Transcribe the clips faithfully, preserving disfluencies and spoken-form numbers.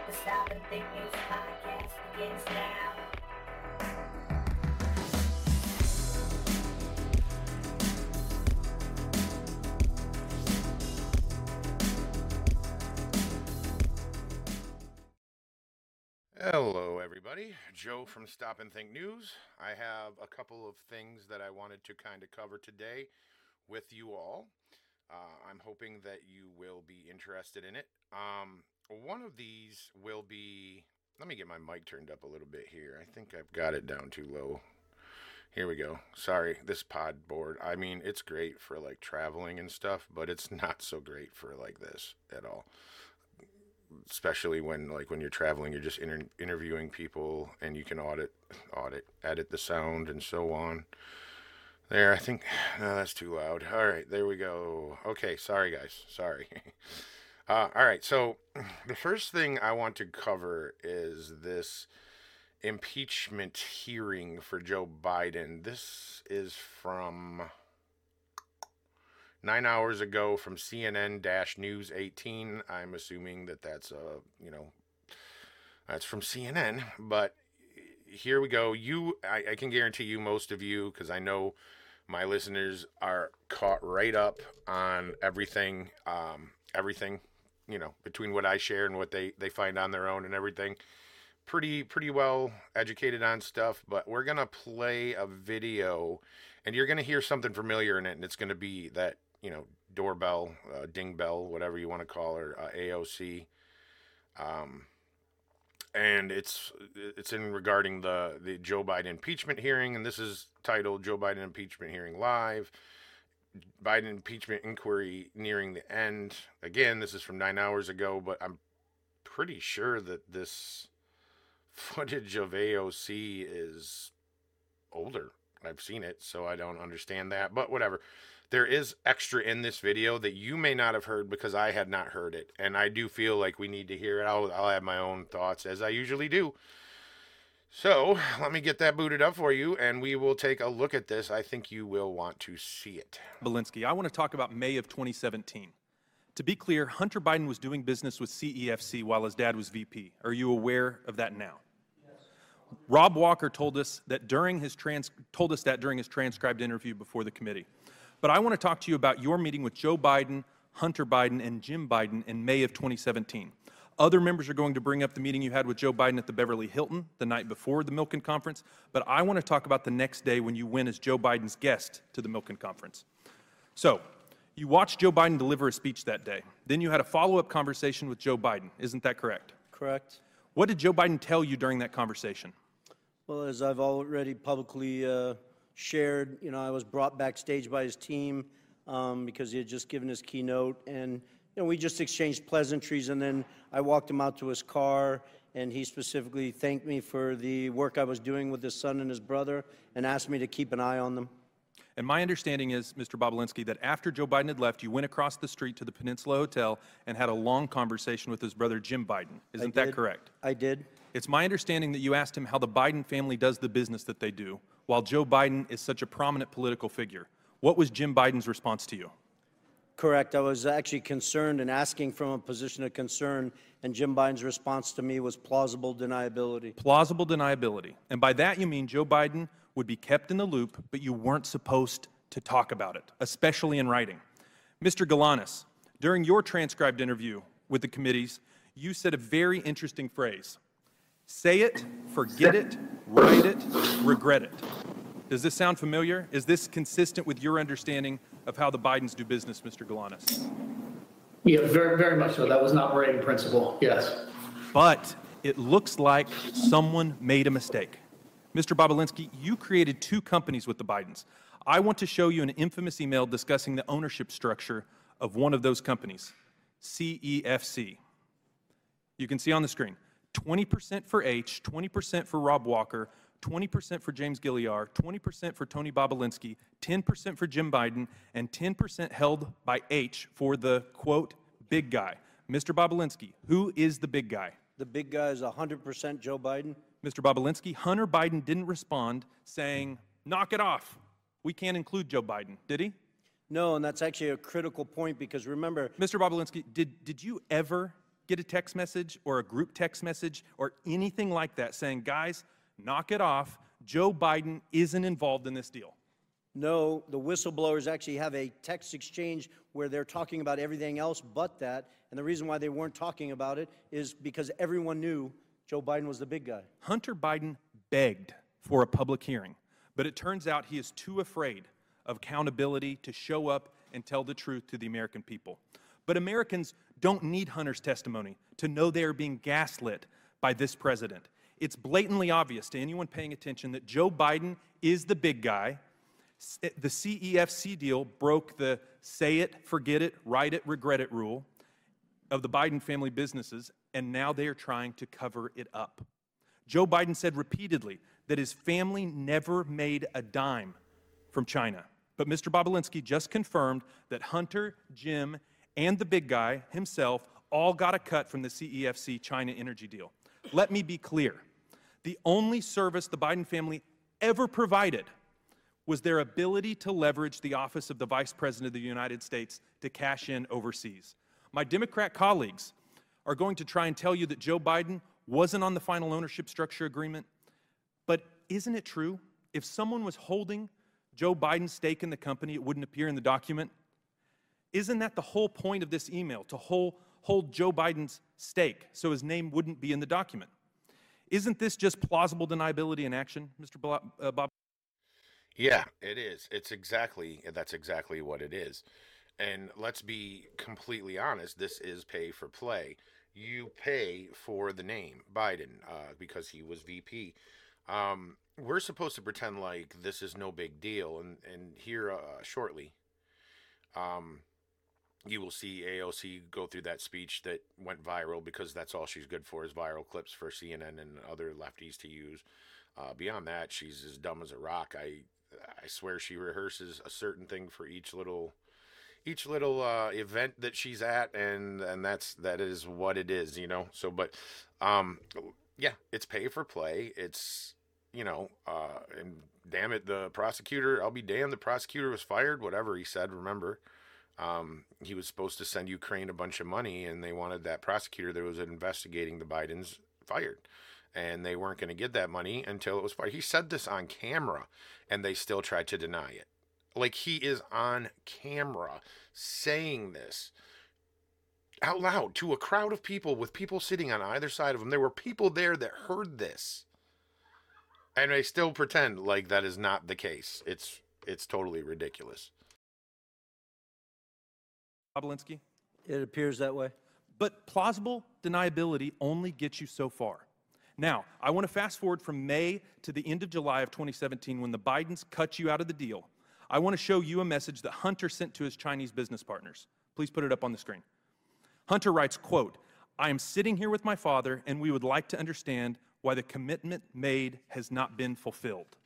The Stop and Think News podcast begins now. Hello, everybody. Joe from Stop and Think News. I have a couple of things that I wanted to kind of cover today with you all. Uh, I'm hoping that you will be interested in it. Um, one of these will be, let me get my mic turned up a little bit here. I think I've got it down too low. Here we go. Sorry, this pod board. I mean, it's great for like traveling and stuff, but it's not so great for like this at all. Especially when like when you're traveling, you're just inter- interviewing people and you can audit, audit, edit the sound and so on. There, I think, no, that's too loud. All right, there we go. Okay, sorry guys, sorry. uh, all right, so the first thing I want to cover is this impeachment hearing for Joe Biden. This is from nine hours ago from C N N News eighteen. I'm assuming that that's, uh, you know, that's from C N N, but here we go. You, I, I can guarantee you, most of you, because I know my listeners are caught right up on everything, um, everything, you know, between what I share and what they, they find on their own and everything. Pretty, pretty well educated on stuff, but we're going to play a video and you're going to hear something familiar in it. And it's going to be that, you know, doorbell, uh, ding bell, whatever you want to call her, uh, A O C. Um, and it's it's in regarding the, the Joe Biden impeachment hearing, and this is titled Joe Biden Impeachment Hearing Live, Biden Impeachment Inquiry Nearing the End. Again, this is from nine hours ago, but I'm pretty sure that this footage of A O C is older. I've seen it, so I don't understand that, but whatever. There is extra in this video that you may not have heard because I had not heard it. And I do feel like we need to hear it. I'll, I'll have my own thoughts as I usually do. So let me get that booted up for you and we will take a look at this. I think you will want to see it. Belinsky, I want to talk about May of twenty seventeen. To be clear, Hunter Biden was doing business with C E F C while his dad was V P. Are you aware of that now? Rob Walker told us that during his trans told us that during his transcribed interview before the committee. But I want to talk to you about your meeting with Joe Biden, Hunter Biden, and Jim Biden in May of twenty seventeen. Other members are going to bring up the meeting you had with Joe Biden at the Beverly Hilton the night before the Milken Conference, but I want to talk about the next day when you went as Joe Biden's guest to the Milken Conference. So, you watched Joe Biden deliver a speech that day. Then you had a follow-up conversation with Joe Biden. Isn't that correct? Correct. What did Joe Biden tell you during that conversation? Well, as I've already publicly uh, shared, you know, I was brought backstage by his team um, because he had just given his keynote, and you know, we just exchanged pleasantries, and then I walked him out to his car, and he specifically thanked me for the work I was doing with his son and his brother, and asked me to keep an eye on them. And my understanding is, Mister Bobulinski, that after Joe Biden had left, you went across the street to the Peninsula Hotel and had a long conversation with his brother Jim Biden. Isn't that correct? I did. It's my understanding that you asked him how the Biden family does the business that they do, while Joe Biden is such a prominent political figure. What was Jim Biden's response to you? Correct. I was actually concerned and asking from a position of concern, and Jim Biden's response to me was plausible deniability. Plausible deniability. And by that you mean Joe Biden would be kept in the loop, but you weren't supposed to talk about it, especially in writing. Mister Galanis, during your transcribed interview with the committees, you said a very interesting phrase. Say it, forget it, write it, regret it. Does this sound familiar? Is this consistent with your understanding of how the Bidens do business, Mister Galanis? Yeah, very, very much so. That was an operating principle, yes. But it looks like someone made a mistake. Mister Bobulinski, you created two companies with the Bidens. I want to show you an infamous email discussing the ownership structure of one of those companies, C E F C. You can see on the screen, twenty percent for H, twenty percent for Rob Walker, twenty percent for James Gilliar, twenty percent for Tony Bobulinski, ten percent for Jim Biden, and ten percent held by H for the, quote, big guy. Mister Bobulinski, who is the big guy? The big guy is one hundred percent Joe Biden. Mister Bobulinski, Hunter Biden didn't respond saying, knock it off. We can't include Joe Biden, did he? No, and that's actually a critical point because remember, Mister Bobulinski, did, did you ever get a text message or a group text message or anything like that saying, guys, knock it off, Joe Biden isn't involved in this deal? No, the whistleblowers actually have a text exchange where they're talking about everything else but that. And the reason why they weren't talking about it is because everyone knew Joe Biden was the big guy. Hunter Biden begged for a public hearing, but it turns out he is too afraid of accountability to show up and tell the truth to the American people. But Americans don't need Hunter's testimony to know they are being gaslit by this president. It's blatantly obvious to anyone paying attention that Joe Biden is the big guy. The C E F C deal broke the say it, forget it, write it, regret it rule of the Biden family businesses, and now they are trying to cover it up. Joe Biden said repeatedly that his family never made a dime from China. But Mister Bobulinski just confirmed that Hunter, Jim, and the big guy himself all got a cut from the C E F C China energy deal. Let me be clear. The only service the Biden family ever provided was their ability to leverage the office of the Vice President of the United States to cash in overseas. My Democrat colleagues are going to try and tell you that Joe Biden wasn't on the final ownership structure agreement, but isn't it true? If someone was holding Joe Biden's stake in the company, it wouldn't appear in the document. Isn't that the whole point of this email, to hold, hold Joe Biden's stake so his name wouldn't be in the document? Isn't this just plausible deniability in action, Mister Bob? Uh, Bob? Yeah, it is. It's exactly, that's exactly what it is. And let's be completely honest, this is pay for play. You pay for the name Biden uh, because he was V P. Um, we're supposed to pretend like this is no big deal. And, and here uh, shortly, um, you will see A O C go through that speech that went viral because that's all she's good for is viral clips for C N N and other lefties to use. Uh, beyond that, she's as dumb as a rock. I I swear she rehearses a certain thing for each little each little uh, event that she's at, and and that's that is what it is, you know. So, but um, yeah, it's pay for play. It's you know, uh, and damn it, the prosecutor. I'll be damned. The prosecutor was fired. Whatever he said. Remember, um, he was supposed to send Ukraine a bunch of money, and they wanted that prosecutor that was investigating the Bidens fired. And they weren't going to get that money until it was fired. He said this on camera, and they still tried to deny it. Like, he is on camera saying this out loud to a crowd of people with people sitting on either side of him. There were people there that heard this. And they still pretend like that is not the case. It's it's totally ridiculous. Bobulinski? It appears that way. But plausible deniability only gets you so far. Now, I want to fast forward from May to the end of July of twenty seventeen when the Bidens cut you out of the deal. I want to show you a message that Hunter sent to his Chinese business partners. Please put it up on the screen. Hunter writes, quote, I am sitting here with my father and we would like to understand why the commitment made has not been fulfilled.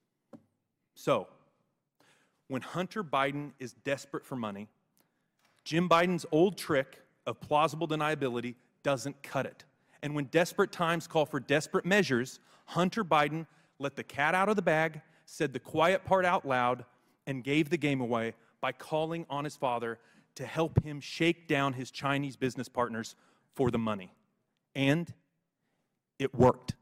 So, when Hunter Biden is desperate for money, Jim Biden's old trick of plausible deniability doesn't cut it. And when desperate times call for desperate measures, Hunter Biden let the cat out of the bag, said the quiet part out loud, and gave the game away by calling on his father to help him shake down his Chinese business partners for the money. And it worked.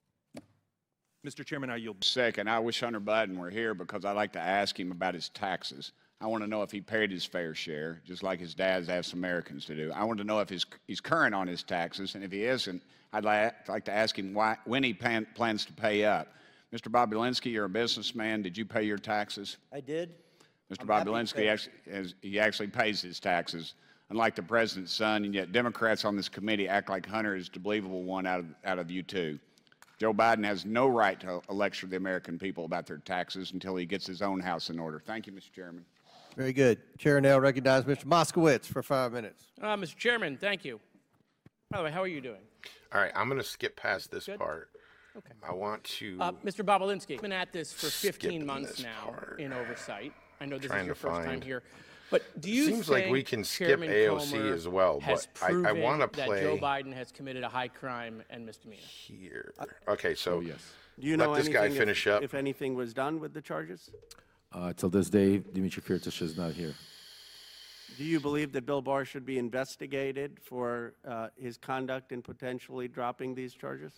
Mister Chairman, I yield. Second, I wish Hunter Biden were here because I'd like to ask him about his taxes. I want to know if he paid his fair share, just like his dad's asked Americans to do. I want to know if he's, he's current on his taxes, and if he isn't, I'd like, like to ask him why, when he plan, plans to pay up. Mister Bobulinski, you're a businessman. Did you pay your taxes? I did. Mister I'm happy to Bobulinski, pay. actually, has, he actually pays his taxes, unlike the president's son, and yet Democrats on this committee act like Hunter is the believable one out of, out of you two. Joe Biden has no right to lecture the American people about their taxes until he gets his own house in order. Thank you, Mister Chairman. Very good. Chair now recognizes Mister Moskowitz for five minutes. Uh, Mister Chairman, thank you. By the way, how are you doing? All right, I'm going to skip past this Good. part. Okay. I want to... Uh, Mister Bobulinski, I've been at this for fifteen Skipping months this now part. in oversight. I know this Trying is your to first time find- here. But do you Seems like think we can skip Chairman A O C Comer as well, has but I- I proven wanna that play- Joe Biden has committed a high crime and misdemeanor? Here. Okay, so Do you know let this guy anything if- finish up. if anything was done with the charges? Uh, till this day, Dimitri Firtash is not here. Do you believe that Bill Barr should be investigated for uh, his conduct in potentially dropping these charges?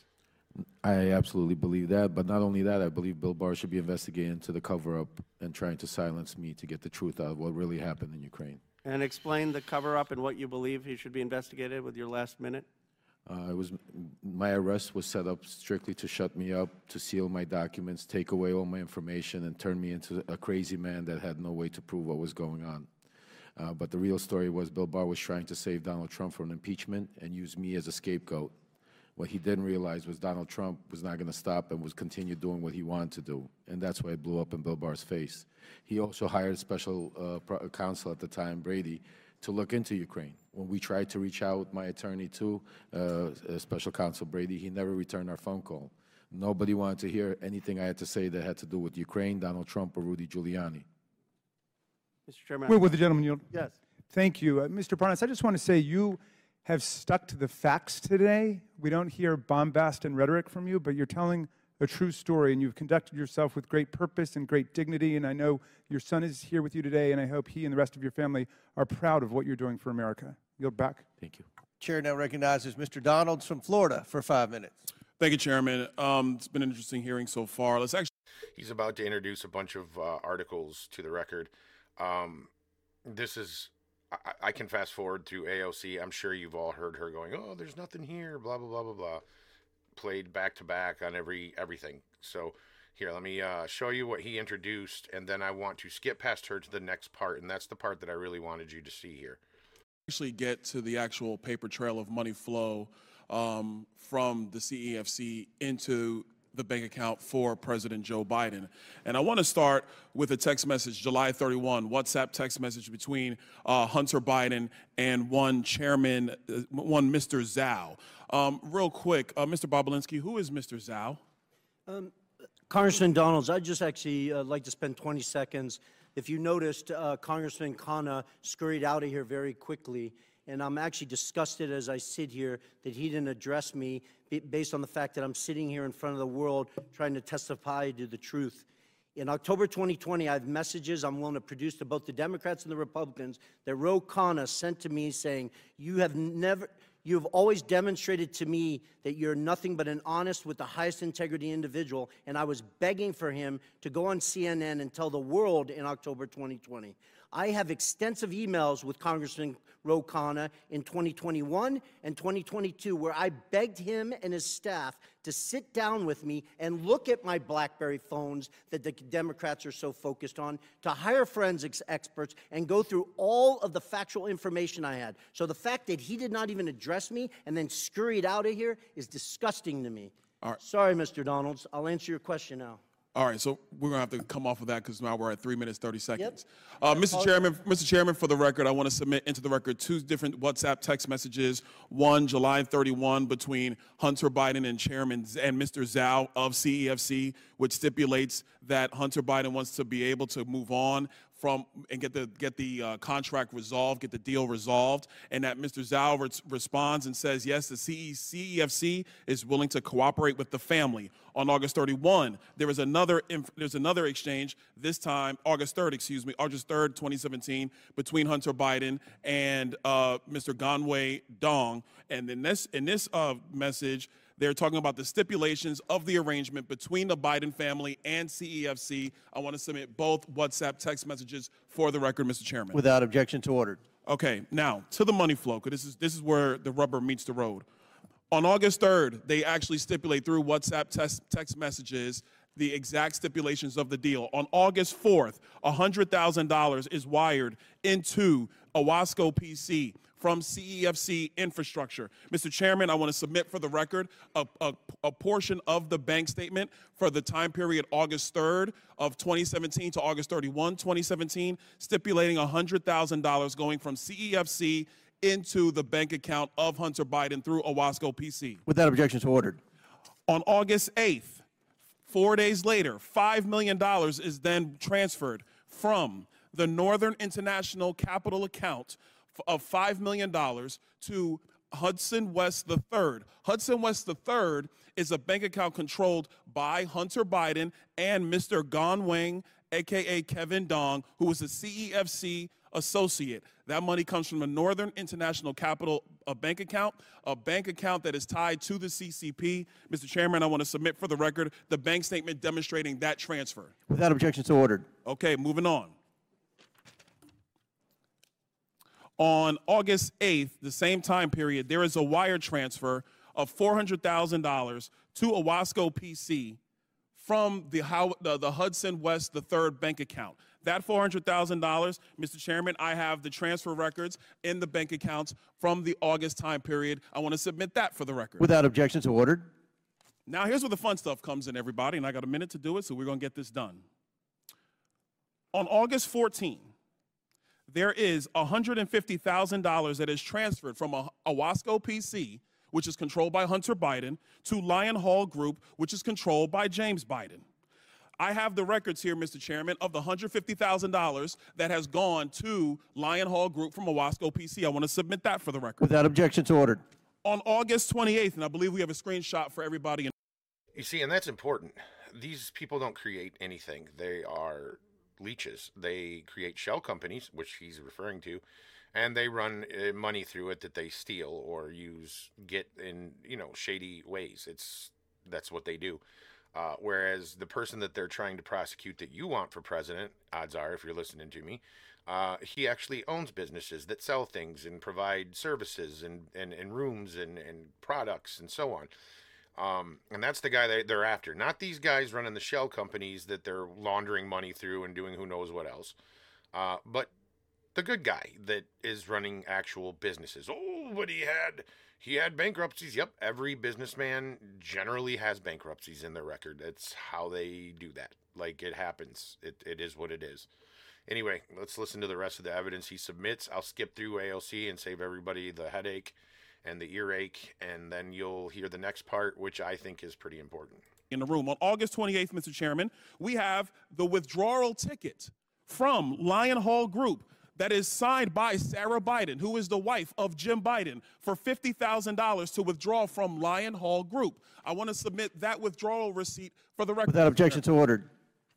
I absolutely believe that, but not only that, I believe Bill Barr should be investigated into the cover-up and trying to silence me to get the truth out of what really happened in Ukraine. And explain the cover-up and what you believe he should be investigated with your last minute. Uh, it was, my arrest was set up strictly to shut me up, to seal my documents, take away all my information, and turn me into a crazy man that had no way to prove what was going on. Uh, but the real story was Bill Barr was trying to save Donald Trump from impeachment and use me as a scapegoat. What he didn't realize was Donald Trump was not going to stop and was continue doing what he wanted to do, and that's why it blew up in Bill Barr's face. He also hired special uh, pro- counsel at the time, Brady, to look into Ukraine. When we tried to reach out, my attorney too, uh, special counsel Brady, he never returned our phone call. Nobody wanted to hear anything I had to say that had to do with Ukraine, Donald Trump, or Rudy Giuliani. Mister Chairman. Will, will the gentleman yield? Yes. Thank you. Uh, Mister Parnas, I just want to say you have stuck to the facts today. We don't hear bombast and rhetoric from you, but you're telling a true story, and you've conducted yourself with great purpose and great dignity, and I know your son is here with you today, and I hope he and the rest of your family are proud of what you're doing for America. Yield back. Thank you. Chair now recognizes Mister Donalds from Florida for five minutes. Thank you, Chairman. Um, it's been an interesting hearing so far. Let's actually. He's about to introduce a bunch of uh, articles to the record. Um, this is, I, I can fast forward to A O C. I'm sure you've all heard her going, oh, there's nothing here, blah, blah, blah, blah, blah. Played back to back on every everything. So here, let me uh, show you what he introduced, and then I want to skip past her to the next part, and that's the part that I really wanted you to see here. Actually get to the actual paper trail of money flow um, from the C E F C into the bank account for President Joe Biden. And I want to start with a text message, July thirty-first, WhatsApp text message between uh, Hunter Biden and one chairman, uh, one Mister Zhao. Um, real quick, uh, Mister Bobulinski, who is Mister Zhao? Um, Congressman Donalds, I'd just actually uh, like to spend twenty seconds. If you noticed, uh, Congressman Khanna scurried out of here very quickly, and I'm actually disgusted as I sit here that he didn't address me based on the fact that I'm sitting here in front of the world trying to testify to the truth. In October twenty twenty, I have messages I'm willing to produce to both the Democrats and the Republicans that Ro Khanna sent to me saying, you have never, you have always demonstrated to me that you're nothing but an honest with the highest integrity individual, and I was begging for him to go on C N N and tell the world in October twenty twenty. I have extensive emails with Congressman Ro Khanna in twenty twenty-one and twenty twenty-two where I begged him and his staff to sit down with me and look at my BlackBerry phones that the Democrats are so focused on, to hire forensics experts and go through all of the factual information I had. So the fact that he did not even address me and then scurried out of here is disgusting to me. All right. Sorry, Mister Donalds. I'll answer your question now. All right, so we're gonna have to come off of that because now we're at three minutes thirty seconds. Yep. Uh, Mister Chairman, Mister Chairman, for the record, I want to submit into the record two different WhatsApp text messages. One, July thirty-first, between Hunter Biden and Chairman Z- and Mister Zhao of C E F C, which stipulates that Hunter Biden wants to be able to move on from and get the get the uh, contract resolved, get the deal resolved, and that Mister Zhao re- responds and says, yes, the C E F C is willing to cooperate with the family. On August thirty-first, there was another inf- there's another exchange. This time, August third, excuse me, August third, twenty seventeen, between Hunter Biden and uh, Mister Ganwei Dong. And in this in this uh, message, they're talking about the stipulations of the arrangement between the Biden family and C E F C. I want to submit both WhatsApp text messages for the record, Mister Chairman. Without objection to order. Okay, now to the money flow, because this is this is where the rubber meets the road. On August third, they actually stipulate through WhatsApp text, text messages the exact stipulations of the deal. On August fourth, one hundred thousand dollars is wired into Owasco P C from C E F C infrastructure. Mister Chairman, I want to submit for the record a, a, a portion of the bank statement for the time period August third of twenty seventeen to August thirty-first, twenty seventeen, stipulating one hundred thousand dollars going from C E F C into the bank account of Hunter Biden through Owasco P C. Without objection to order. On August eighth, four days later, five million dollars is then transferred from the Northern International Capital account of five million dollars to Hudson West the third. Hudson West the third is a bank account controlled by Hunter Biden and Mister Ganwei, a k a. Kevin Dong, who was a C E F C associate. That money comes from the Northern International Capital uh, Bank account, a bank account that is tied to the C C P. Mister Chairman, I want to submit for the record the bank statement demonstrating that transfer. Without objection, so ordered. Okay, moving on. On August eighth, the same time period, there is a wire transfer of four hundred thousand dollars to Owasco P C from the, How, the, the Hudson West the third bank account. That four hundred thousand dollars, Mister Chairman, I have the transfer records in the bank accounts from the August time period. I want to submit that for the record. Without objection, so ordered. Now, here's where the fun stuff comes in, everybody, and I got a minute to do it, so we're going to get this done. On August fourteenth, there is one hundred fifty thousand dollars that is transferred from a Owasco P C, which is controlled by Hunter Biden, to Lion Hall Group, which is controlled by James Biden. I have the records here, Mister Chairman, of the one hundred fifty thousand dollars that has gone to Lion Hall Group from Owasco P C. I want to submit that for the record. Without objection, so ordered. On August twenty-eighth, and I believe we have a screenshot for everybody. You see, and that's important. These people don't create anything. They are leeches. They create shell companies, which he's referring to, and they run uh, money through it that they steal or use, get in, you know, shady ways. It's that's what they do. Uh, whereas the person that they're trying to prosecute that you want for president, odds are, if you're listening to me, uh, he actually owns businesses that sell things and provide services and, and, and rooms and, and products and so on. Um, and that's the guy that they're after. Not these guys running the shell companies that they're laundering money through and doing who knows what else. Uh, but the good guy that is running actual businesses. Oh, but he had he had bankruptcies. Yep, every businessman generally has bankruptcies in their record. That's how they do that. Like, it happens. It it is what it is. Anyway, let's listen to the rest of the evidence he submits. I'll skip through A O C and save everybody the headache and the earache, and then you'll hear the next part, which I think is pretty important. In the room. On August twenty-eighth, Mister Chairman, we have the withdrawal ticket from Lion Hall Group that is signed by Sarah Biden, who is the wife of Jim Biden, for fifty thousand dollars to withdraw from Lion Hall Group. I want to submit that withdrawal receipt for the record. Without objection, so ordered.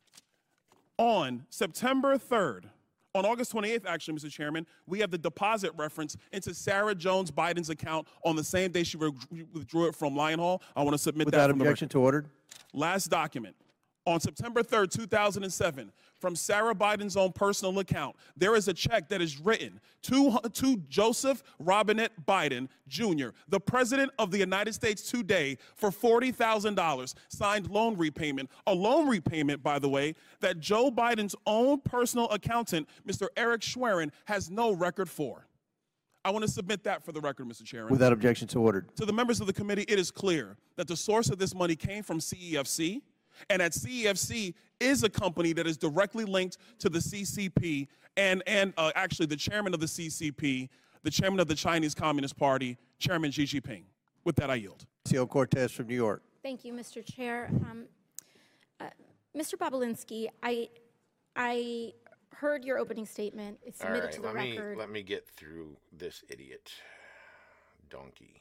On September third, on August twenty-eighth, actually, Mister Chairman, we have the deposit reference into Sarah Jones Biden's account on the same day she withdrew it from Lion Hall. I want to submit Without that. Without objection, to ordered. Last document. On September third, two thousand seven, from Sarah Biden's own personal account, there is a check that is written to, to Joseph Robinette Biden, Junior, the President of the United States today, for forty thousand dollars, signed loan repayment. A loan repayment, by the way, that Joe Biden's own personal accountant, Mister Eric Schwerin, has no record for. I want to submit that for the record, Mister Chairman. Without objection, so ordered. To the members of the committee, it is clear that the source of this money came from C E F C, and that C E F C is a company that is directly linked to the C C P and, and uh, actually the chairman of the C C P, the chairman of the Chinese Communist Party, Chairman Xi Jinping. With that, I yield. Seal Cortez from New York. Thank you, Mister Chair. Um, uh, Mister Bobulinski, I, I heard your opening statement. It's All submitted right, to the let record. me let me get through this idiot donkey.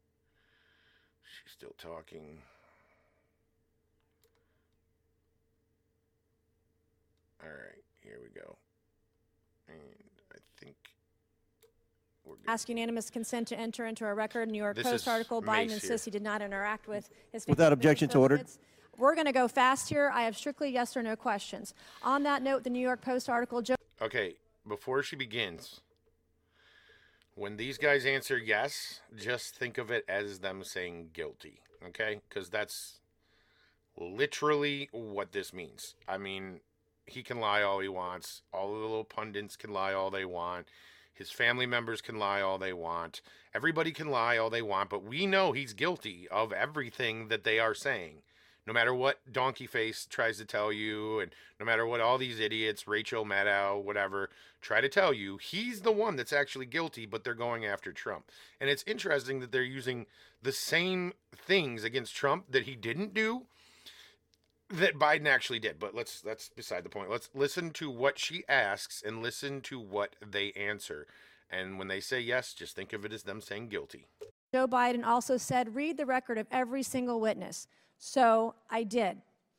She's still talking. All right, here we go. And I think we're good. Ask unanimous consent to enter into a record. New York This Post is article. Mace Biden here. insists he did not interact with his. Without objection, to ordered. We're going to go fast here. I have strictly yes or no questions. On that note, the New York Post article. Joe Okay, before she begins, when these guys answer yes, just think of it as them saying guilty, okay? Because that's literally what this means. I mean, he can lie all he wants. All the little pundits can lie all they want. His family members can lie all they want. Everybody can lie all they want, but we know he's guilty of everything that they are saying. No matter what Donkey Face tries to tell you, and no matter what all these idiots, Rachel Maddow, whatever, try to tell you, he's the one that's actually guilty, but they're going after Trump. And it's interesting that they're using the same things against Trump that he didn't do that Biden actually did. But let's that's beside the point. Let's listen to what she asks and listen to what they answer. And when they say yes, just think of it as them saying guilty. Joe Biden also said, read the record of every single witness. So I did.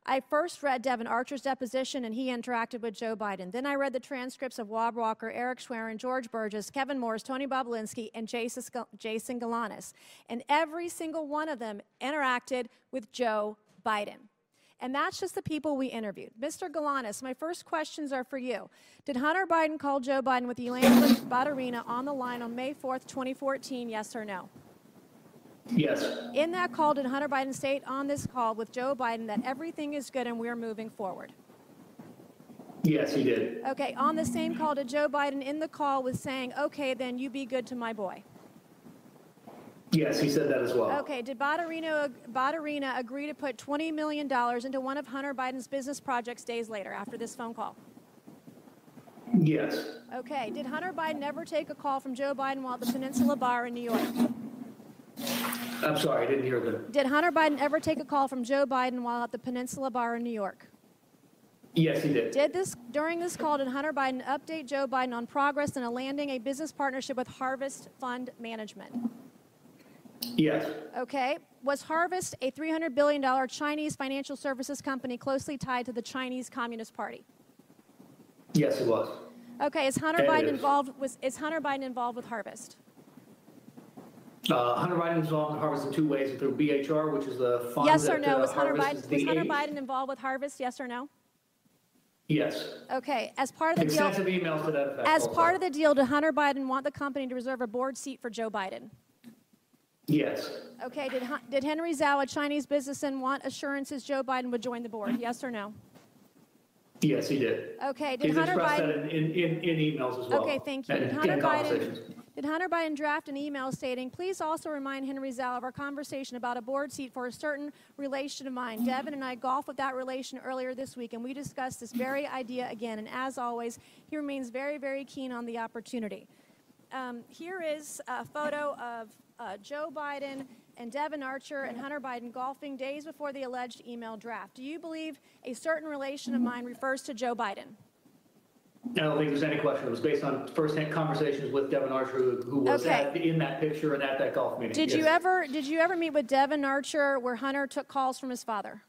I first read Devin Archer's deposition, and he interacted with Joe Biden. Then I read the transcripts of Rob Walker, Eric Schwerin, George Burgess, Kevin Morris, Tony Bobulinski, and Jason Galanis. And every single one of them interacted with Joe Biden. And that's just the people we interviewed. Mister Galanis, my first questions are for you. Did Hunter Biden call Joe Biden with Elena Badarina on the line on May fourth, twenty fourteen, yes or no? Yes. In that call, did Hunter Biden state on this call with Joe Biden that everything is good and we're moving forward? Yes, he did. Okay, on the same call, did Joe Biden in the call was saying, okay, then you be good to my boy? Yes, he said that as well. Okay, did Badarina, Badarina agree to put twenty million dollars into one of Hunter Biden's business projects days later after this phone call? Yes. Okay, did Hunter Biden ever take a call from Joe Biden while at the Peninsula Bar in New York? I'm sorry, I didn't hear that. Did Hunter Biden ever take a call from Joe Biden while at the Peninsula Bar in New York? Yes, he did. Did this, during this call, did Hunter Biden update Joe Biden on progress in a landing a business partnership with Harvest Fund Management? Yes. Okay. Was Harvest a three hundred billion dollars Chinese financial services company closely tied to the Chinese Communist Party? Yes, it was. Okay. Is Hunter And Biden is. involved? Was is Hunter Biden involved with Harvest? Uh, Hunter Biden is involved in Harvest in two ways, through B H R, which is the fund Yes or that, no? uh, Was Hunter Harvest Biden is was the Hunter aid- Biden involved with Harvest? Yes or no? Yes. Okay. As part of the deal. Extensive emails to that effect. As also. part of the deal, did Hunter Biden want the company to reserve a board seat for Joe Biden? Yes. Okay, did, Hun- did Henry Zhao, a Chinese businessman, want assurances Joe Biden would join the board? Yes or no? Yes, he did. Okay, did He's Hunter expressed Biden... that in, in, in emails as well. Okay, thank you. And Did in Hunter, Biden, conversations. did Hunter Biden draft an email stating, please also remind Henry Zhao of our conversation about a board seat for a certain relation of mine. Devin and I golfed with that relation earlier this week, and we discussed this very idea again. And as always, he remains very, very keen on the opportunity. Um, here is a photo of uh, Joe Biden and Devin Archer and Hunter Biden golfing days before the alleged email draft. Do you believe a certain relation of mine refers to Joe Biden? I don't think there's any question. It was based on first-hand conversations with Devin Archer, who, who was Okay. at, in that picture and at that golf meeting. Did Yes. you ever did you ever meet with Devin Archer where Hunter took calls from his father?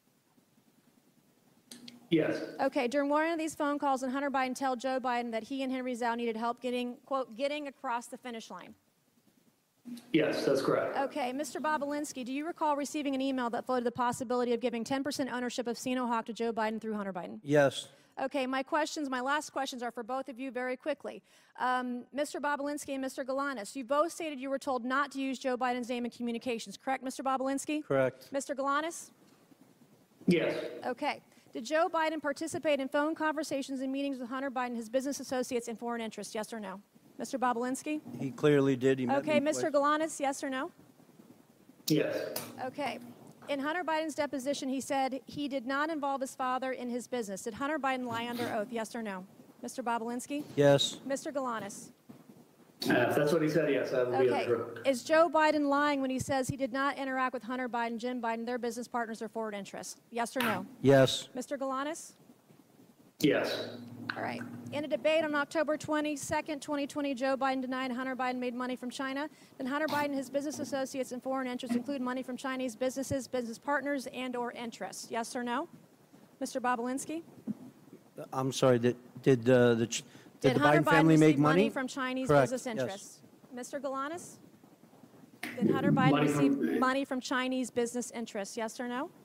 Yes. Okay, during one of these phone calls, did Hunter Biden tell Joe Biden that he and Henry Zhao needed help getting, quote, getting across the finish line? Yes, that's correct. Okay, Mister Bobulinski, do you recall receiving an email that floated the possibility of giving ten percent ownership of Sinohawk to Joe Biden through Hunter Biden? Yes. Okay, my questions, my last questions are for both of you very quickly. Um, Mister Bobulinski and Mister Galanis, you both stated you were told not to use Joe Biden's name in communications, correct, Mister Bobulinski? Correct. Mister Galanis? Yes. Okay. Did Joe Biden participate in phone conversations and meetings with Hunter Biden, his business associates, and foreign interests, yes or no? Mister Bobulinski? He clearly did. He met Okay, me Mister twice. Galanis, yes or no? Yes. Okay. In Hunter Biden's deposition, he said he did not involve his father in his business. Did Hunter Biden lie under oath, yes or no? Mister Bobulinski? Yes. Mister Galanis? Uh, if that's what he said, yes, that would be Okay. true. Is Joe Biden lying when he says he did not interact with Hunter Biden, Jim Biden, their business partners, or forward interests? Yes or no? Yes. Mister Galanis? Yes. All right. In a debate on October twenty-second, twenty twenty, Joe Biden denied Hunter Biden made money from China. Then Hunter Biden, his business associates, and foreign interests include money from Chinese businesses, business partners, and/or interests. Yes or no? Mister Bobulinski? I'm sorry. Did did uh, the ch- did, Did the Hunter Biden Biden family receive make money? from Chinese Correct, business yes. interests? Mister Galanis? Did Hunter Biden Money receive from- money from Chinese business interests? Yes or no?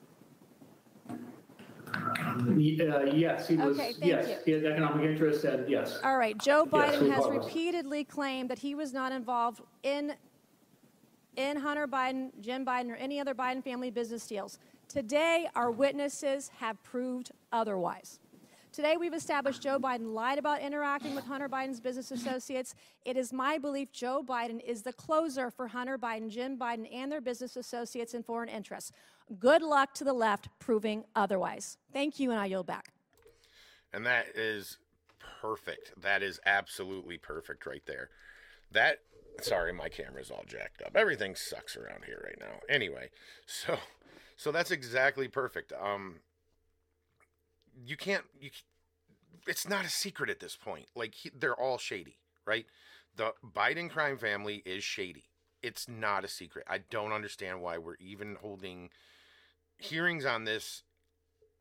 Y- uh, yes, he was. Okay, thank yes, you. he had economic interest, and yes. All right. Joe Yes, Biden we has follow. repeatedly claimed that he was not involved in in Hunter Biden, Jim Biden, or any other Biden family business deals. Today, our witnesses have proved otherwise. Today, we've established Joe Biden lied about interacting with Hunter Biden's business associates. It is my belief Joe Biden is the closer for Hunter Biden, Jim Biden, and their business associates and foreign interests. Good luck to the left proving otherwise. Thank you, and I yield back. And that is perfect. That is absolutely perfect right there. That, sorry, my camera's all jacked up. Everything sucks around here right now. Anyway, so so that's exactly perfect. Um, you can't, you, it's not a secret at this point. Like, he, they're all shady, right? The Biden crime family is shady. It's not a secret. I don't understand why we're even holding hearings on this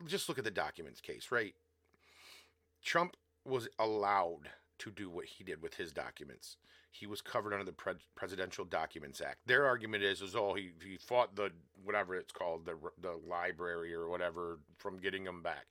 just look at the documents case, right? Trump was allowed to do what he did with his documents. He was covered under the Pre- Presidential Documents Act. Their argument is, is oh, he, he fought the, whatever it's called, the, the library or whatever from getting them back.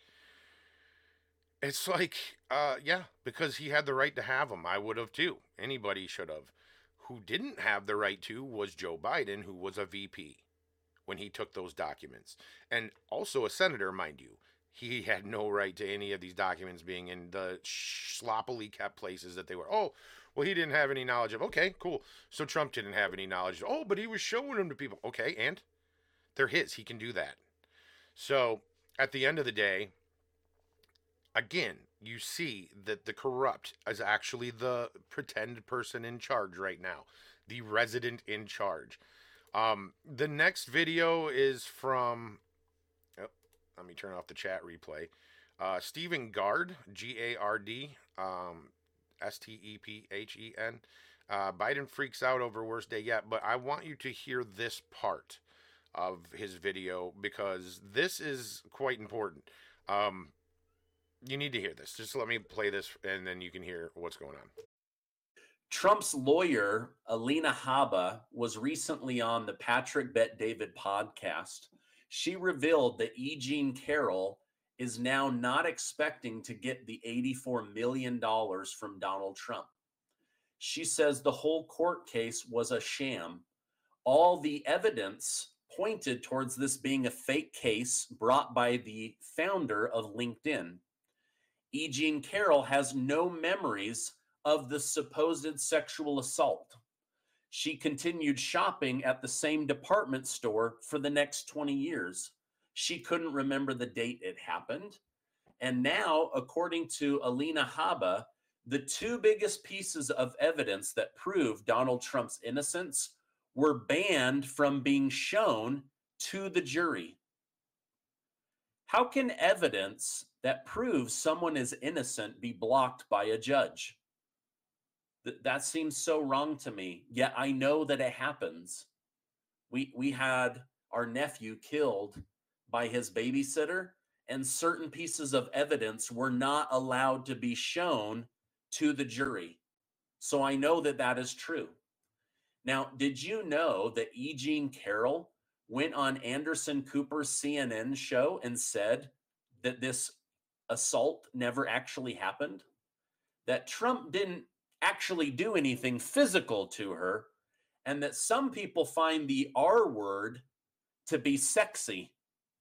It's like, uh, yeah, because he had the right to have them. I would have too. Anybody should have. Who didn't have the right to was Joe Biden, who was a V P when he took those documents. And also a senator, mind you. He had no right to any of these documents being in the sloppily kept places that they were. Oh, well, he didn't have any knowledge of. Okay, cool. So Trump didn't have any knowledge. Oh, but he was showing them to people. Okay, and they're his. He can do that. So at the end of the day, again, you see that the corrupt is actually the pretend person in charge right now, the resident in charge. Um, the next video is from, oh, let me turn off the chat replay. Uh, Stephen Gard, G A R D, um, S T E P H E N. Uh, Biden freaks out over worst day yet, but I want you to hear this part of his video because this is quite important. Um, you need to hear this. Just let me play this and then you can hear what's going on. Trump's lawyer, Alina Habba, was recently on the Patrick Bet David podcast. She revealed that E. Jean Carroll is now not expecting to get the eighty-four million dollars from Donald Trump. She says the whole court case was a sham. All the evidence pointed towards this being a fake case brought by the founder of LinkedIn. E. Jean Carroll has no memories of the supposed sexual assault. She continued shopping at the same department store for the next twenty years. She couldn't remember the date it happened. And now, according to Alina Habba, the two biggest pieces of evidence that prove Donald Trump's innocence were banned from being shown to the jury. How can evidence that proves someone is innocent be blocked by a judge? Th- that seems so wrong to me, yet I know that it happens. We, we had our nephew killed by his babysitter, and certain pieces of evidence were not allowed to be shown to the jury. So I know that that is true. Now, did you know that E. Jean Carroll went on Anderson Cooper's C N N show and said that this assault never actually happened? That Trump didn't actually do anything physical to her, and that some people find the R word to be sexy.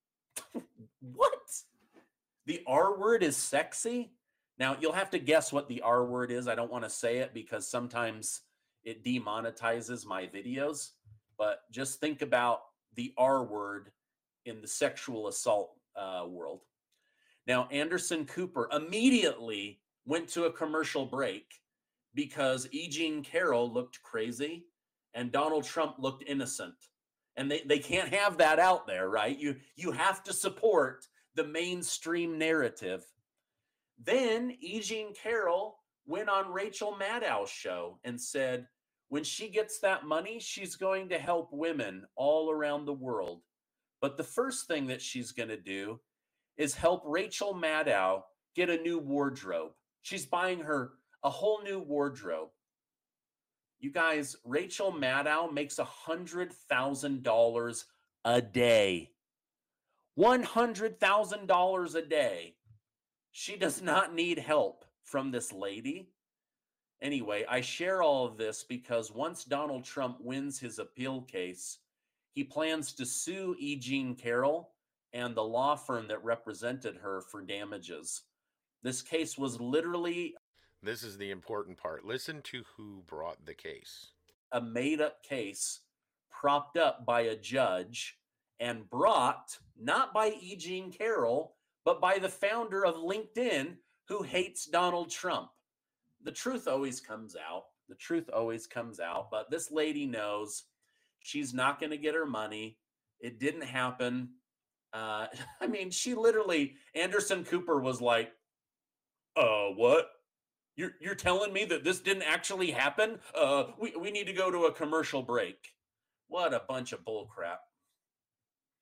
What? The R word is sexy? Now, you'll have to guess what the R word is. I don't want to say it because sometimes it demonetizes my videos, but just think about the R word in the sexual assault uh, world. Now, Anderson Cooper immediately went to a commercial break because E. Jean Carroll looked crazy and Donald Trump looked innocent. And they, they can't have that out there, right? You, you have to support the mainstream narrative. Then E. Jean Carroll went on Rachel Maddow's show and said, when she gets that money, she's going to help women all around the world. But the first thing that she's going to do is help Rachel Maddow get a new wardrobe. She's buying her a whole new wardrobe. You guys, Rachel Maddow makes one hundred thousand dollars a day. one hundred thousand dollars a day. She does not need help from this lady. Anyway, I share all of this because once Donald Trump wins his appeal case, he plans to sue E. Jean Carroll and the law firm that represented her for damages. This case was literally... This is the important part. Listen to who brought the case. A made-up case propped up by a judge and brought not by E. Jean Carroll, but by the founder of LinkedIn who hates Donald Trump. The truth always comes out. The truth always comes out. But this lady knows she's not going to get her money. It didn't happen. Uh, I mean, she literally, Anderson Cooper was like, uh, what? You're, you're telling me that this didn't actually happen? Uh, we, we need to go to a commercial break. What a bunch of bull crap.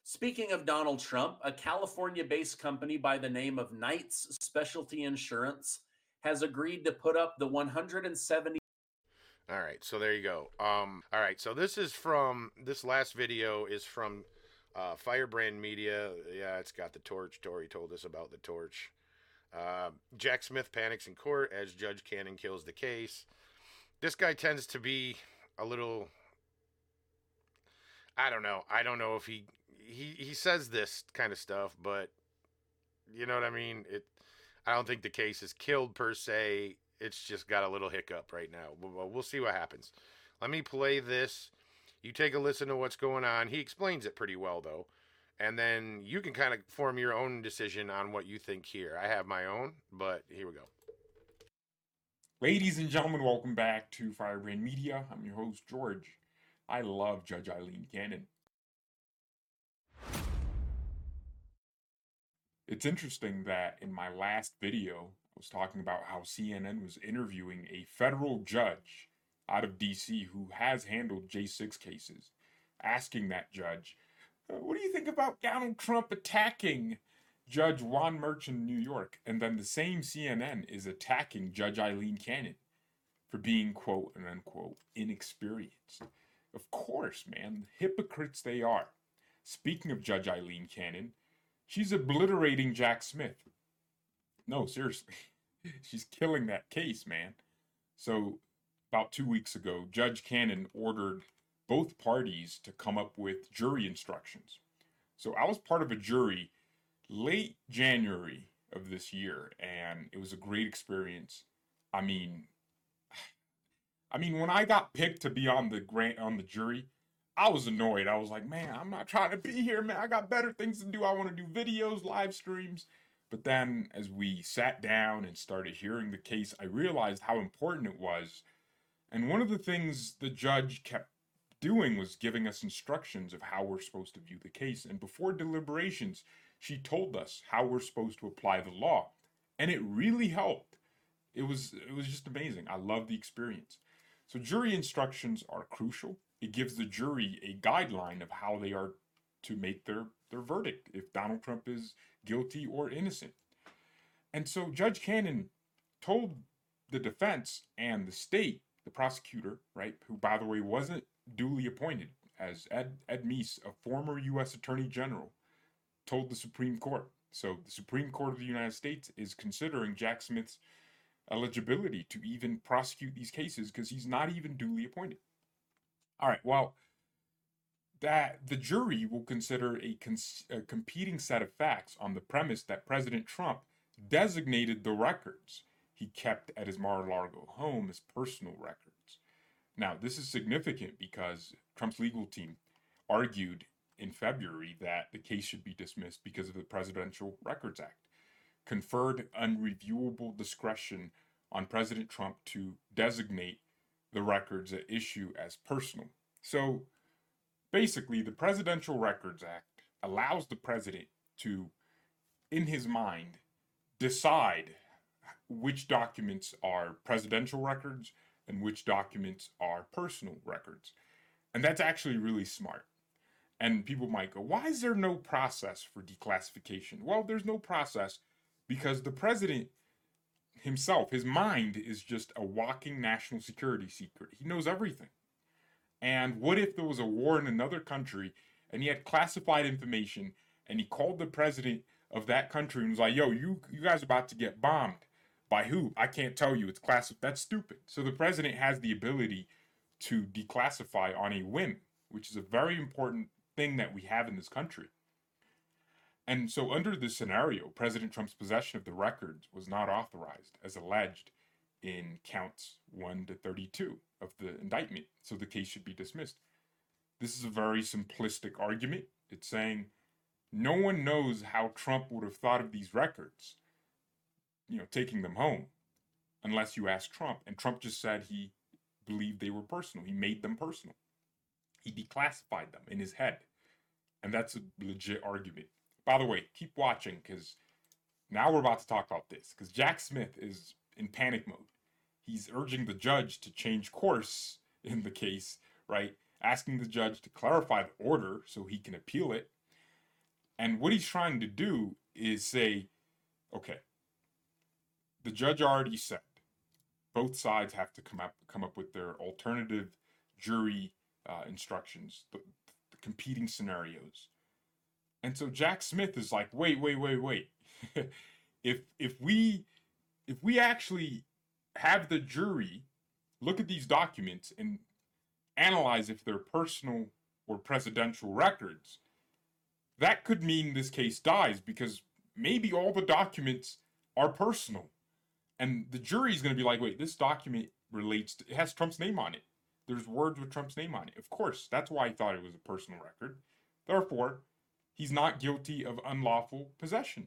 Speaking of Donald Trump, a California-based company by the name of Knights Specialty Insurance has agreed to put up the one hundred seventy. All right, so there you go. Um, all right, so this is from, this last video is from uh, Firebrand Media. Yeah, it's got the torch. Tori told us about the torch. Uh, Jack Smith panics in court as Judge Cannon kills the case. This guy tends to be a little, I don't know. I don't know if he, he, he says this kind of stuff, but you know what I mean? It, I don't think the case is killed per se. It's just got a little hiccup right now. We'll, we'll see what happens. Let me play this. You take a listen to what's going on. He explains it pretty well, though. And then you can kind of form your own decision on what you think here. I have my own, but here we go. Ladies and gentlemen, welcome back to Firebrand Media. I'm your host, George. I love Judge Aileen Cannon. It's interesting that in my last video, I was talking about how C N N was interviewing a federal judge out of D C who has handled J six cases, asking that judge, what do you think about Donald Trump attacking Judge Juan Merch in New York? And then the same C N N is attacking Judge Aileen Cannon for being, quote and unquote, inexperienced. Of course, man, hypocrites they are. Speaking of Judge Aileen Cannon, she's obliterating Jack Smith. No, seriously. She's killing that case, man. So, about two weeks ago, Judge Cannon ordered both parties to come up with jury instructions. So, I was part of a jury late January of this year, and it was a great experience. I mean, I mean, when I got picked to be on the grant on the jury, I was annoyed. I was like, man, I'm not trying to be here, man. I got better things to do. I want to do videos, live streams. But then as we sat down and started hearing the case, I realized how important it was. And one of the things the judge kept doing was giving us instructions of how we're supposed to view the case. And before deliberations, she told us how we're supposed to apply the law. And it really helped. It was, it was just amazing. I love the experience. So jury instructions are crucial. It gives the jury a guideline of how they are to make their, their verdict, if Donald Trump is guilty or innocent. And so Judge Cannon told the defense and the state, the prosecutor, right, who, by the way, wasn't duly appointed, as Ed, Ed Meese, a former U S Attorney General, told the Supreme Court. So the Supreme Court of the United States is considering Jack Smith's eligibility to even prosecute these cases because he's not even duly appointed. All right, well, that the jury will consider a, cons- a competing set of facts on the premise that President Trump designated the records he kept at his Mar-a-Lago home as personal records. Now, this is significant because Trump's legal team argued in February that the case should be dismissed because of the Presidential Records Act, conferred unreviewable discretion on President Trump to designate the records at issue as personal. So, basically, the Presidential Records Act allows the president to, in his mind, decide which documents are presidential records and which documents are personal records. And that's actually really smart. And people might go, why is there no process for declassification? Well, there's no process because the president himself, his mind is just a walking national security secret. He knows everything. And what if there was a war in another country and he had classified information and he called the president of that country and was like, yo, you, you guys are about to get bombed. By who? I can't tell you. It's classified. That's stupid. So the president has the ability to declassify on a whim, which is a very important thing that we have in this country. And so under this scenario, President Trump's possession of the records was not authorized as alleged in counts one to thirty-two of the indictment. So the case should be dismissed. This is a very simplistic argument. It's saying no one knows how Trump would have thought of these records, you know, taking them home, unless you ask Trump. And Trump just said he believed they were personal. He made them personal. He declassified them in his head. And that's a legit argument. By the way, keep watching because now we're about to talk about this because Jack Smith is in panic mode. He's urging the judge to change course in the case, right? Asking the judge to clarify the order so he can appeal it. And what he's trying to do is say, okay, the judge already said both sides have to come up come up with their alternative jury uh, instructions, the, the competing scenarios. And so Jack Smith is like, wait, wait, wait, wait. if if we if we actually have the jury look at these documents and analyze if they're personal or presidential records, that could mean this case dies, because maybe all the documents are personal. And the jury is going to be like, wait, this document relates to, it has Trump's name on it. There's words with Trump's name on it. Of course, that's why he thought it was a personal record. Therefore, he's not guilty of unlawful possession,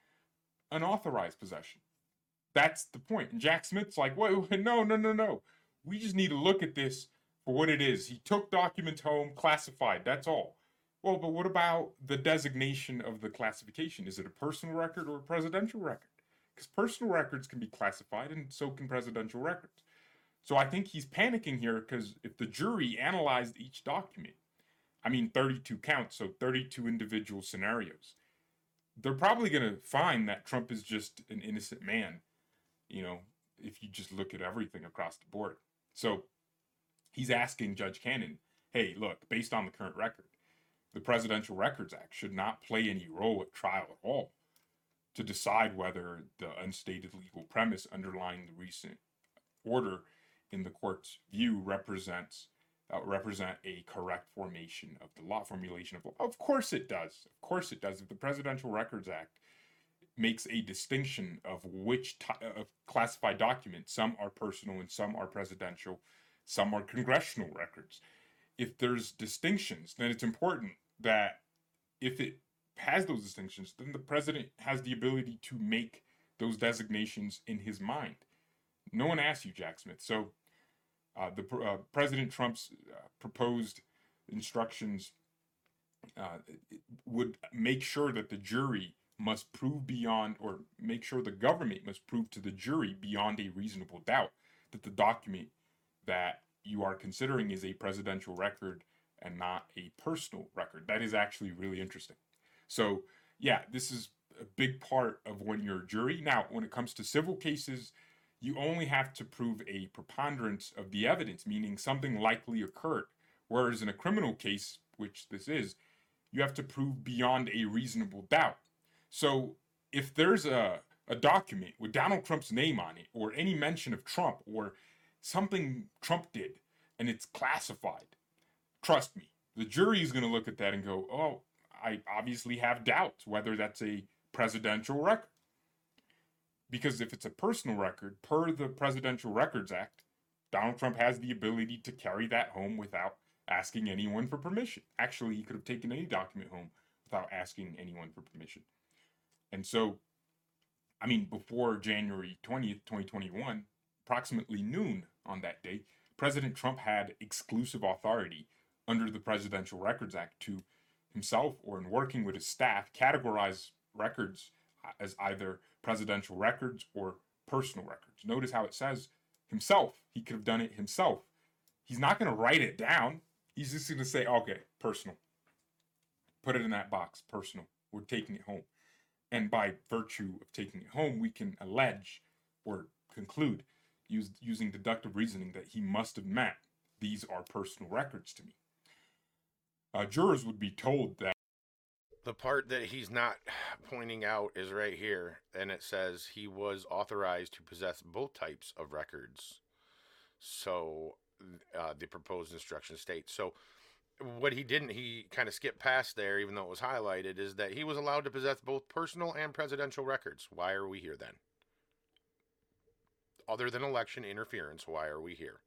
unauthorized possession. That's the point. And Jack Smith's like, wait, wait, no, no, no, no. We just need to look at this for what it is. He took documents home, classified, that's all. Well, but what about the designation of the classification? Is it a personal record or a presidential record? Because personal records can be classified, and so can presidential records. So I think he's panicking here, because if the jury analyzed each document, I mean, thirty-two counts, so thirty-two individual scenarios, they're probably going to find that Trump is just an innocent man, you know, if you just look at everything across the board. So he's asking Judge Cannon, hey, look, based on the current record, the Presidential Records Act should not play any role at trial at all to decide whether the unstated legal premise underlying the recent order in the court's view represents uh, represent a correct formation of the law, formulation of law. Of course it does. Of course it does. If the Presidential Records Act makes a distinction of which t- of classified documents, some are personal and some are presidential, some are congressional records. If there's distinctions, then it's important that if it has those distinctions, then the president has the ability to make those designations in his mind. No one asked you, Jack Smith. So uh, the uh, President Trump's uh, proposed instructions uh, would make sure that the jury must prove beyond, or make sure the government must prove to the jury beyond a reasonable doubt that the document that you are considering is a presidential record and not a personal record. That is actually really interesting. So yeah, this is a big part of when you're a jury. Now, when it comes to civil cases, you only have to prove a preponderance of the evidence, meaning something likely occurred. Whereas in a criminal case, which this is, you have to prove beyond a reasonable doubt. So if there's a, a document with Donald Trump's name on it, or any mention of Trump, or something Trump did, and it's classified, trust me, the jury is going to look at that and go, oh, I obviously have doubts whether that's a presidential record. Because if it's a personal record, per the Presidential Records Act, Donald Trump has the ability to carry that home without asking anyone for permission. Actually, he could have taken any document home without asking anyone for permission. And so, I mean, before January twentieth, twenty twenty-one, approximately noon on that day, President Trump had exclusive authority under the Presidential Records Act to himself, or in working with his staff, categorize records as either presidential records or personal records. Notice how it says himself. He could have done it himself. He's not going to write it down. He's just going to say, okay, personal. Put it in that box, personal. We're taking it home. And by virtue of taking it home, we can allege or conclude, use, using deductive reasoning, that he must have meant these are personal records to me. Uh, jurors would be told that. The part that he's not pointing out is right here, and it says he was authorized to possess both types of records. So uh, the proposed instruction states. So what he didn't, he kind of skipped past there, even though it was highlighted, is that he was allowed to possess both personal and presidential records. Why are we here then? Other than election interference, why are we here?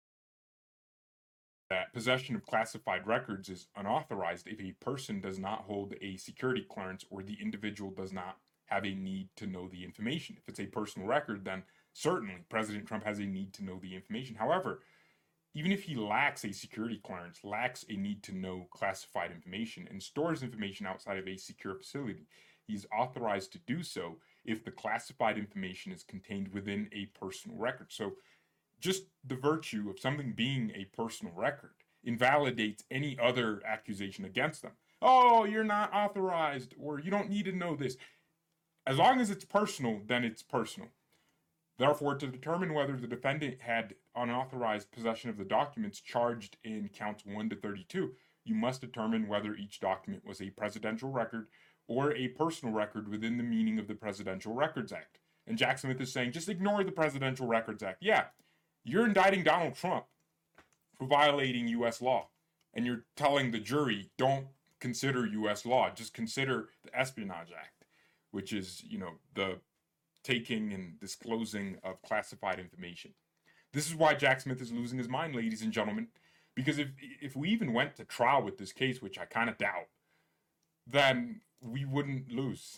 That possession of classified records is unauthorized if a person does not hold a security clearance or the individual does not have a need to know the information. If it's a personal record, then certainly President Trump has a need to know the information. However, even if he lacks a security clearance, lacks a need to know classified information, and stores information outside of a secure facility, he's authorized to do so if the classified information is contained within a personal record. So just the virtue of something being a personal record invalidates any other accusation against them. oh, you're not authorized, or you don't need to know this. As long as it's personal, then it's personal. Therefore, to determine whether the defendant had unauthorized possession of the documents charged in counts one to thirty-two, you must determine whether each document was a presidential record or a personal record within the meaning of the Presidential Records Act. And Jack Smith is saying, just ignore the Presidential Records Act. Yeah, you're indicting Donald Trump for violating U S law. And you're telling the jury, don't consider U S law, just consider the Espionage Act, which is, you know, the taking and disclosing of classified information. This is why Jack Smith is losing his mind, ladies and gentlemen, because if if we even went to trial with this case, which I kind of doubt, then we wouldn't lose.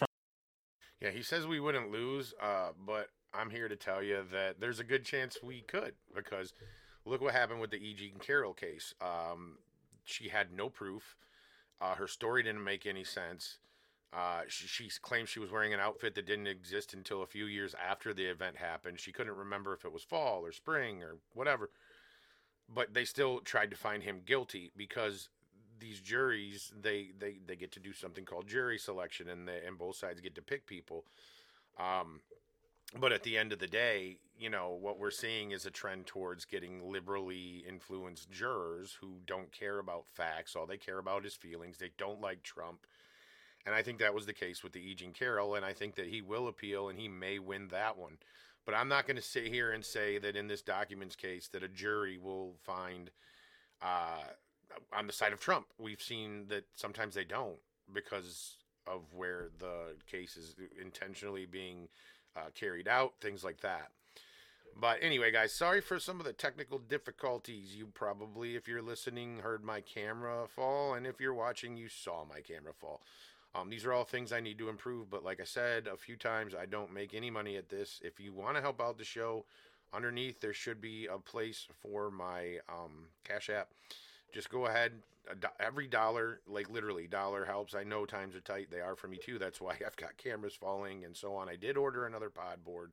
Yeah, he says we wouldn't lose, uh, but I'm here to tell you that there's a good chance we could, because look what happened with the E. Jean Carroll case. Um, she had no proof. Uh, her story didn't make any sense. Uh, she, she claimed she was wearing an outfit that didn't exist until a few years after the event happened. She couldn't remember if it was fall or spring or whatever. But they still tried to find him guilty because these juries, they, they, they get to do something called jury selection, and, they, and both sides get to pick people. Um, but at the end of the day, you know, what we're seeing is a trend towards getting liberally influenced jurors who don't care about facts. All they care about is feelings. They don't like Trump. And I think that was the case with the E. Jean Carroll, and I think that he will appeal, and he may win that one. But I'm not going to sit here and say that in this documents case that a jury will find uh, on the side of Trump. We've seen that sometimes they don't because of where the case is intentionally being uh, carried out, things like that. But anyway, guys, sorry for some of the technical difficulties. You probably, if you're listening, heard my camera fall, and if you're watching, you saw my camera fall. Um, these are all things I need to improve, but like I said a few times, I don't make any money at this. If you want to help out the show, underneath there should be a place for my um, Cash App. Just go ahead. A do- every dollar, like literally dollar helps. I know times are tight. They are for me too. That's why I've got cameras falling and so on. I did order another pod board,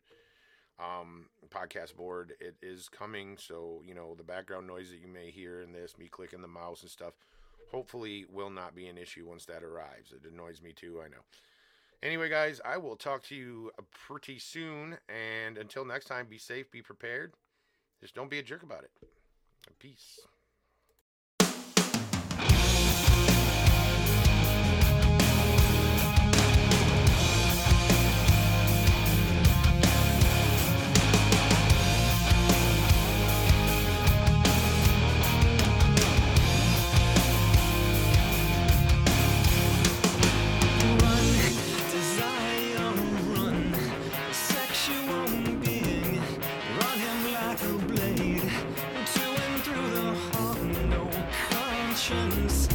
um, podcast board. It is coming, so you know the background noise that you may hear in this, me clicking the mouse and stuff, hopefully will not be an issue once that arrives. It annoys me too, I know. Anyway, guys, I will talk to you pretty soon, and until next time, be safe, be prepared. Just don't be a jerk about it. Peace. Conscience